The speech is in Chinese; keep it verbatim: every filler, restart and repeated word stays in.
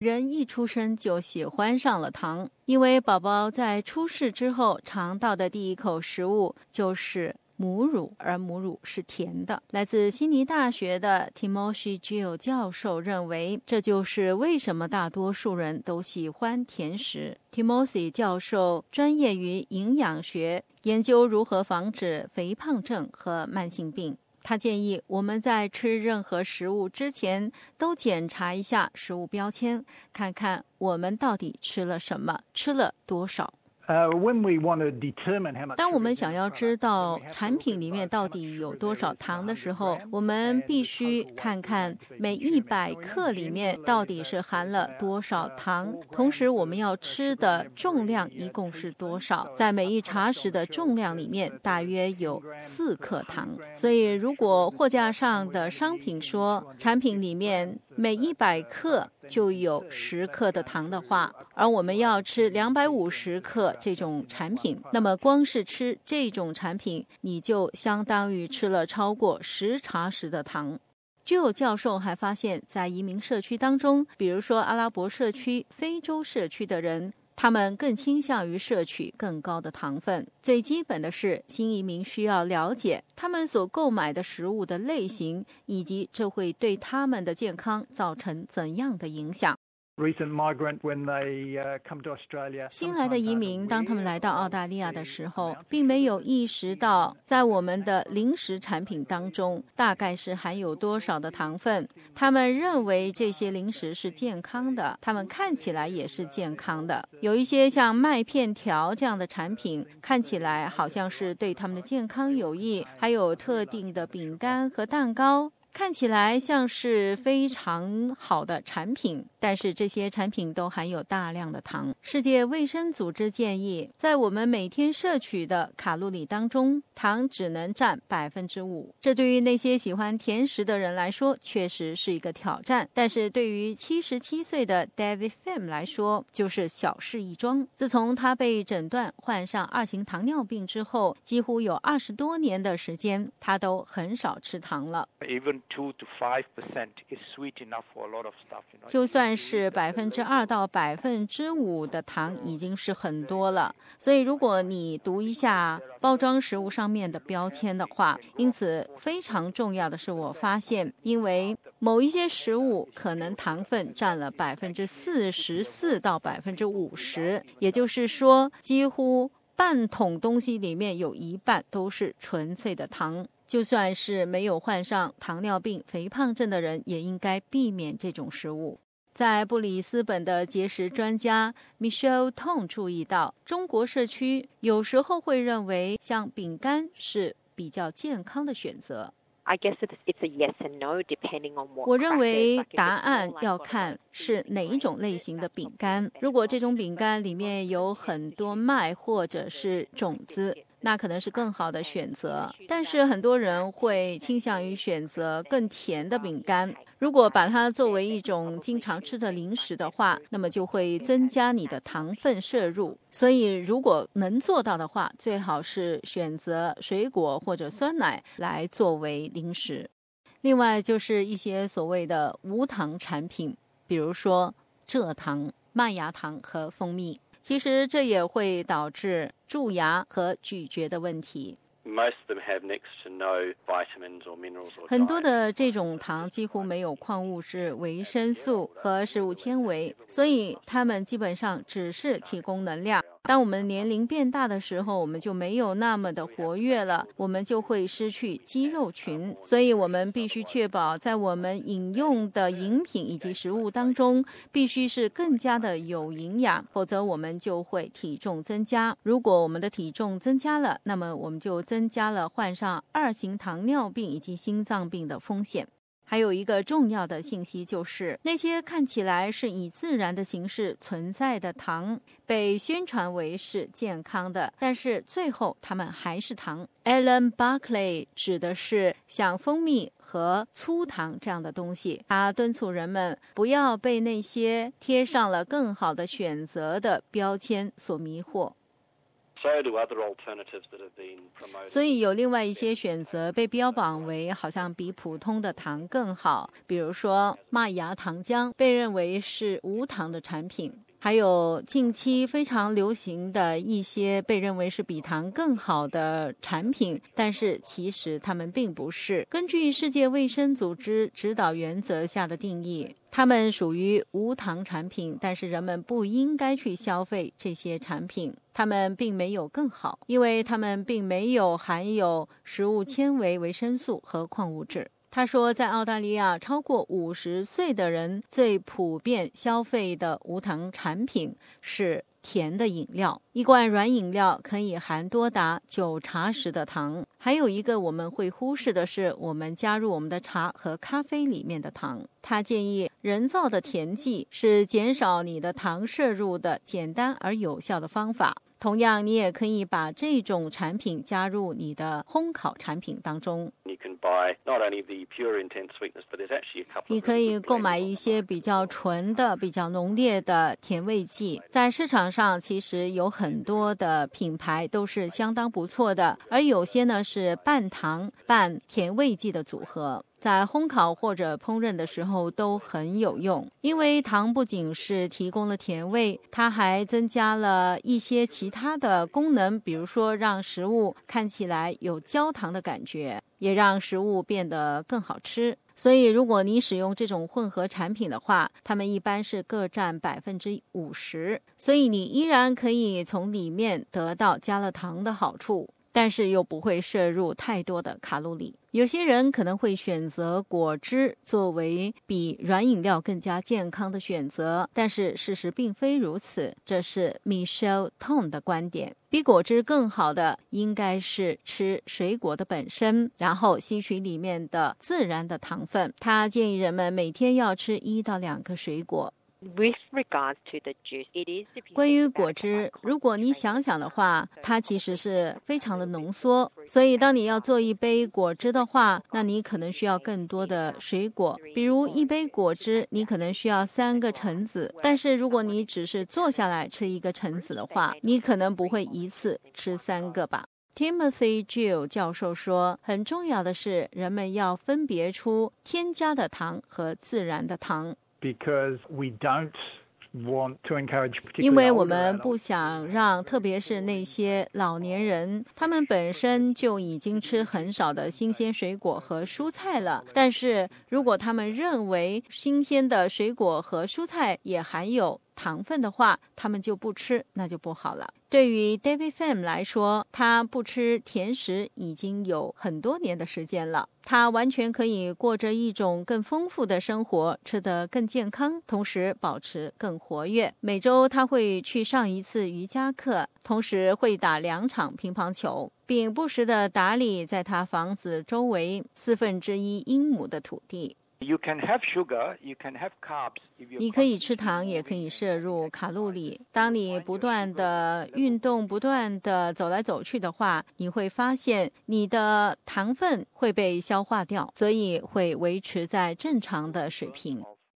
人一出生就喜欢上了糖，因为宝宝在出世之后尝到的第一口食物就是母乳，而母乳是甜的。来自悉尼大学的 Timothy Gill 教授认为，这就是为什么大多数人都喜欢甜食。Timothy 教授专业于营养学，研究如何防止肥胖症和慢性病。他建议我们在吃任何食物之前都检查一下食物标签，看看我们到底吃了什么，吃了多少。当我们想要知道产品里面到底有多少糖的时候，我们必须看看每一百克里面到底是含了多少糖，同时我们要吃的重量一共是多少。在每一茶匙的重量里面大约有四克糖，所以如果货架上的商品说产品里面每一百克就有十克的糖的话，而我们要吃两百五十克这种产品，那么光是吃这种产品，你就相当于吃了超过十茶匙的糖。Gill 教授还发现，在移民社区当中，比如说阿拉伯社区、非洲社区的人，他们更倾向于摄取更高的糖分。最基本的是，新移民需要了解他们所购买的食物的类型，以及这会对他们的健康造成怎样的影响。新来的移民，当他们来到澳大利亚的时候，并没有意识到在我们的零食产品当中大概是含有多少的糖分。他们认为这些零食是健康的，他们看起来也是健康的。有一些像麦片条这样的产品，看起来好像是对他们的健康有益，还有特定的饼干和蛋糕，看起来像是非常好的产品，但是这些产品都含有大量的糖。世界卫生组织建议，在我们每天摄取的卡路里当中，糖只能占百分之五。这对于那些喜欢甜食的人来说，确实是一个挑战。但是对于七十七岁的 David Pham 来说，就是小事一桩。自从他被诊断患上二型糖尿病之后，几乎有二十多年的时间，他都很少吃糖了。就算是百分之二到百分之五的糖已经是很多了，所以如果你读一下包装食物上面的标签的话，因此非常重要的是，我发现因为某一些食物可能糖分占了百分之四十四到百分之五十，也就是说几乎半桶东西里面有一半都是纯粹的糖。就算是没有患上糖尿病、肥胖症的人，也应该避免这种食物。在布里斯本的节食专家 Michelle Tong 注意到，中国社区有时候会认为像饼干是比较健康的选择。 I guess it's a yes and no depending on what. 我认为答案要看是哪一种类型的饼干。如果这种饼干里面有很多麦或者是种子，那可能是更好的选择。但是很多人会倾向于选择更甜的饼干。如果把它作为一种经常吃的零食的话，那么就会增加你的糖分摄入。所以如果能做到的话，最好是选择水果或者酸奶来作为零食。另外就是一些所谓的无糖产品，比如说蔗糖、麦芽糖和蜂蜜，其实这也会导致蛀牙和咀嚼的问题。很多的这种糖几乎没有矿物质、维生素和食物纤维，所以它们基本上只是提供能量。当我们年龄变大的时候，我们就没有那么的活跃了，我们就会失去肌肉群。所以我们必须确保在我们饮用的饮品以及食物当中必须是更加的有营养，否则我们就会体重增加。如果我们的体重增加了，那么我们就增加了患上二型糖尿病以及心脏病的风险。还有一个重要的信息，就是那些看起来是以自然的形式存在的糖被宣传为是健康的，但是最后它们还是糖。 Alan Barclay 指的是像蜂蜜和粗糖这样的东西，他敦促人们不要被那些贴上了更好的选择的标签所迷惑。 所以有另外一些选择被标榜为好像比普通的糖更好，比如说麦芽糖浆被认为是无糖的产品，还有近期非常流行的一些被认为是比糖更好的产品，但是其实它们并不是。根据世界卫生组织指导原则下的定义，它们属于无糖产品，但是人们不应该去消费这些产品。它们并没有更好，因为它们并没有含有食物纤维、维生素和矿物质。他说，在澳大利亚，超过五十岁的人最普遍消费的无糖产品是甜的饮料。一罐软饮料可以含多达九茶匙的糖。还有一个我们会忽视的是，我们加入我们的茶和咖啡里面的糖。他建议，人造的甜剂是减少你的糖摄入的简单而有效的方法。同样，你也可以把这种产品加入你的烘烤产品当中。你可以购买一些比较纯的、比较浓烈的甜味剂，在市场上其实有很多的品牌都是相当不错的，而有些呢是半糖半甜味剂的组合。在烘烤或者烹饪的时候都很有用，因为糖不仅是提供了甜味，它还增加了一些其他的功能，比如说让食物看起来有焦糖的感觉，也让食物变得更好吃。所以如果你使用这种混合产品的话，它们一般是各占百分之五十，所以你依然可以从里面得到加了糖的好处，但是又不会摄入太多的卡路里。有些人可能会选择果汁作为比软饮料更加健康的选择，但是事实并非如此。这是 Michelle Tong 的观点。比果汁更好的应该是吃水果的本身，然后吸取里面的自然的糖分。他建议人们每天要吃一到两个水果。 With regards to the juice, it is. 关于果汁，如果你想想的话，它其实是非常的浓缩，所以当你要做一杯果汁的话，那你可能需要更多的水果。比如一杯果汁，你可能需要三个橙子，但是如果你只是坐下来吃一个橙子的话，你可能不会一次吃三个吧。Timothy Gill 教授说，很重要的是人们要分别出添加的糖和自然的糖。 Because we don't want to encourage particularly 因为我们不想让特别是那些老年人，他们本身就已经吃很少的新鲜水果和蔬菜了，但是如果他们认为新鲜的水果和蔬菜也含有糖分的话，他们就不吃，那就不好了。对于 David Pham 来说，他不吃甜食已经有很多年的时间了，他完全可以过着一种更丰富的生活，吃得更健康，同时保持更活跃。每周他会去上一次瑜伽课，同时会打两场乒乓球，并不时地打理在他房子周围四分之一英亩的土地。 You can have sugar, you can have carbs. 你可以吃糖，也可以摄入卡路里。当你不断的运动，不断的走来走去的话，你会发现你的糖分会被消化掉，所以会维持在正常的水平。